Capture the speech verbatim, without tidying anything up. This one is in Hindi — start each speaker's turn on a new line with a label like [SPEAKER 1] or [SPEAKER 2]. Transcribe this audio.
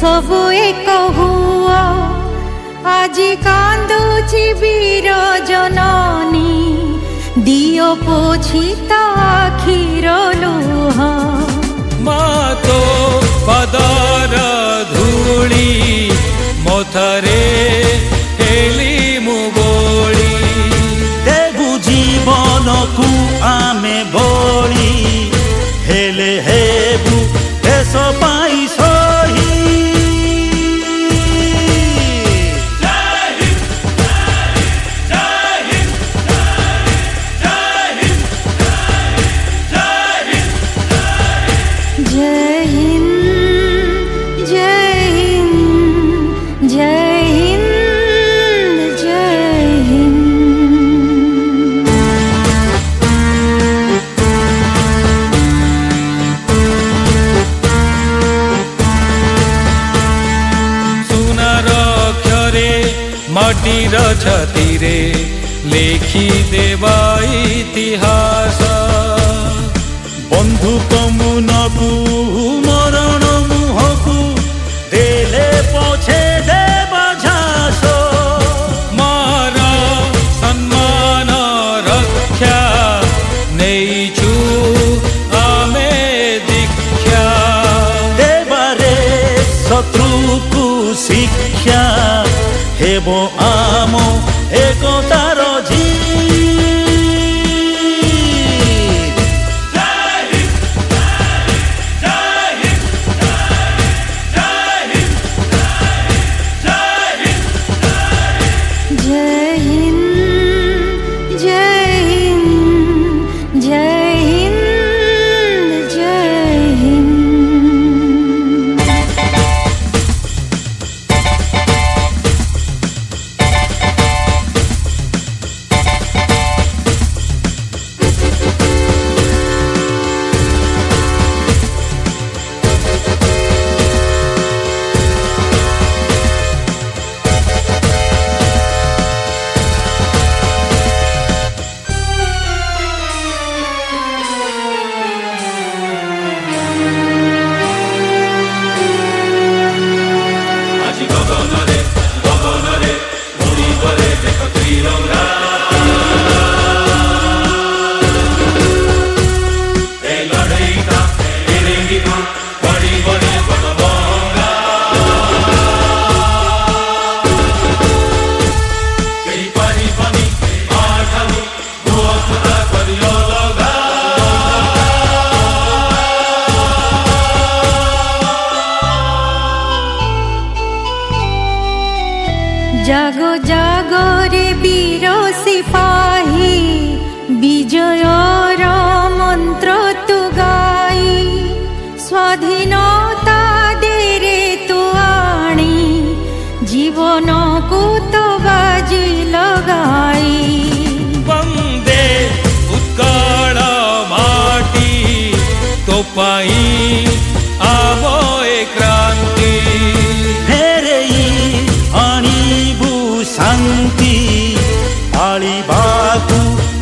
[SPEAKER 1] सबु एक हुआ आजी कांदुची वीर जननी दियो पोछिता आखिर लुह
[SPEAKER 2] मातो पदर धूली मथरे हेली मुबोली
[SPEAKER 3] देबु जीवन को आमे बोली हेले हेबु देश पाई सही
[SPEAKER 2] माटीर छातीरे लेखी देवा इतिहास
[SPEAKER 3] बंधुक मुनकु मरण मुहकु देले पछे देवा झास
[SPEAKER 2] मार सम्मान रक्षा नेइछु आमे दीक्षा
[SPEAKER 3] देवारे शत्रुकु शिक्षा हेबो आमो एकतार जी
[SPEAKER 1] जागो जागो रे वीर सिपाही विजयर मंत्र तु गाई स्वाधीनता दे रे तु आणी जीवन को तो बाजी लगाई
[SPEAKER 2] वंदे उत्कल माटी तो पाई आवो ए क्रांति
[SPEAKER 3] शांति आली बाकू